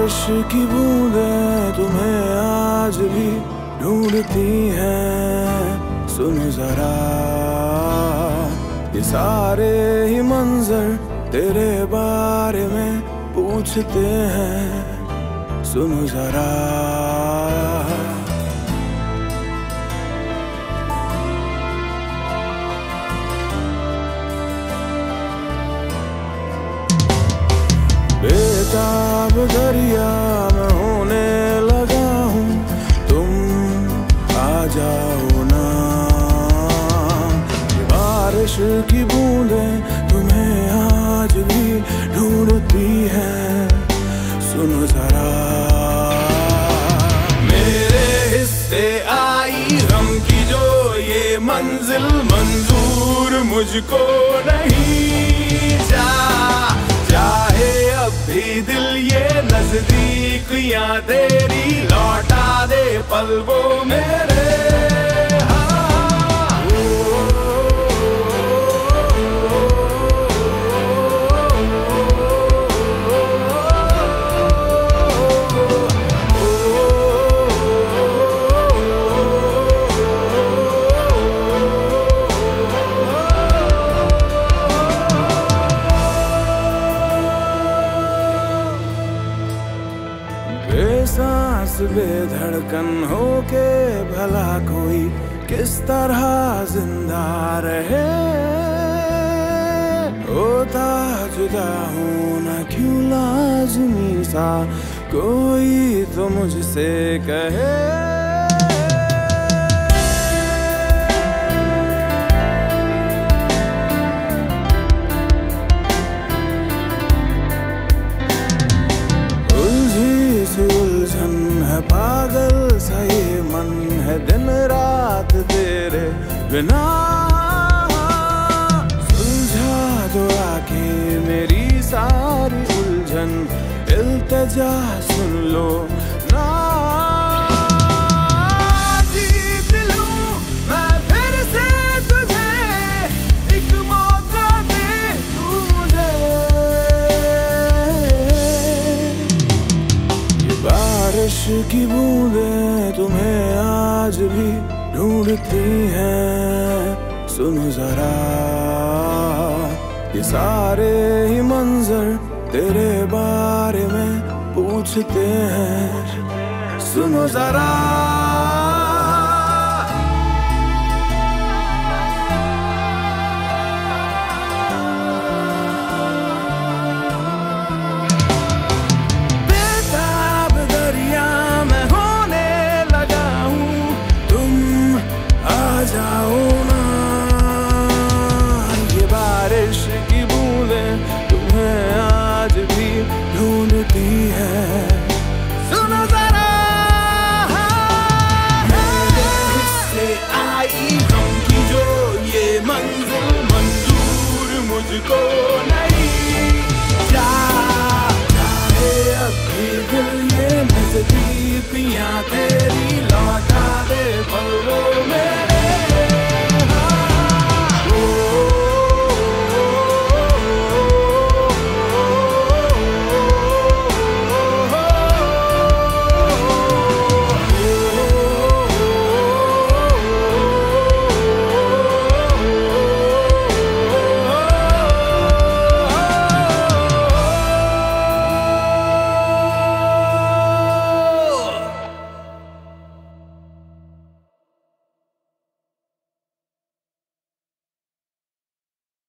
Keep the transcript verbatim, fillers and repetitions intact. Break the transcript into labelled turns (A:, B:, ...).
A: बारिश की बूंदें तुम्हें आज भी ढूंढती हैं। सुनो जरा ये सारे ही मंजर तेरे बारे में पूछते हैं। सुनो जरा बेताब दरिया में होने लगा हूँ, तुम आ जाओ ना। ये बारिश की बूंदें तुम्हें आज भी ढूंढती हैं। सुनो जरा मेरे हिस्से आई गम की जो ये मंजिल मंजूर मुझको नहीं। जा चाहे अब भी दिल ये नजदीकियां तेरी लौटा दे पल वो मेरे। बेसांस बेधड़कन होके भला कोई किस तरह जिंदा रहे। होता जुदा हूं ना क्यों लाज़मी सा कोई तो मुझसे कहे। पागल सा ये मन है दिन रात तेरे बिना। सुलझा दो आके मेरी सारी उलझन, इल्तिजा सुन लो ना। जीत लूं मैं फिर से तुझे, एक मौका दे तू मुझे। बारिश की बूंदें तुम्हें आज भी ढूंढती हैं। सुनो जरा ये सारे ही मंजर तेरे बारे में पूछते हैं। सुनो जरा जाओ ना। ये बारिश की बूंदें तुम्हें आज भी ढूंढती है। सुनो जरा मेरे हिस्से आई गम की जो ये मंजिल मंजूर मुझको नहीं। जा चाहे अब भी दिल ये नजदीकियां तेरी